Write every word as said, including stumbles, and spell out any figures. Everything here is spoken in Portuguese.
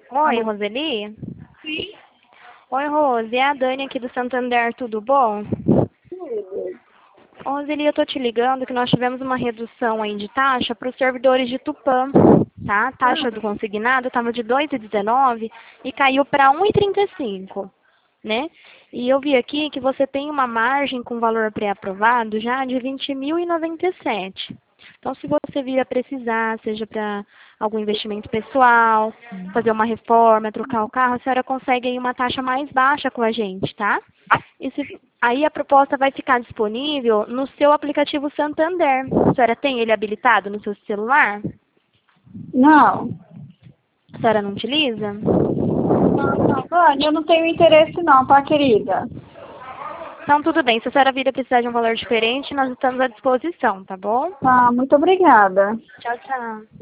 Oi, Alô? Roseli? Sim. Oi, Rose, é a Dani aqui do Santander, tudo bom? Tudo. Ô, Roseli, eu tô te ligando que nós tivemos uma redução aí de taxa para os servidores de Tupã, tá? A taxa do Ah, consignado estava de dois e dezenove e caiu para um e trinta e cinco, né? E eu vi aqui que você tem uma margem com valor pré-aprovado já de vinte mil e noventa e sete. Então, se você vir a precisar, seja para algum investimento pessoal, fazer uma reforma, trocar o carro, a senhora consegue aí uma taxa mais baixa com a gente, tá? E se- aí a proposta vai ficar disponível no seu aplicativo Santander. A senhora tem ele habilitado no seu celular? não. A senhora não utiliza? Não, não, Vânia, eu não tenho interesse não, tá, querida? Então, tudo bem. Se a senhora vir a precisar de um valor diferente, nós estamos à disposição, tá bom? Tá, muito obrigada. Tchau, tchau.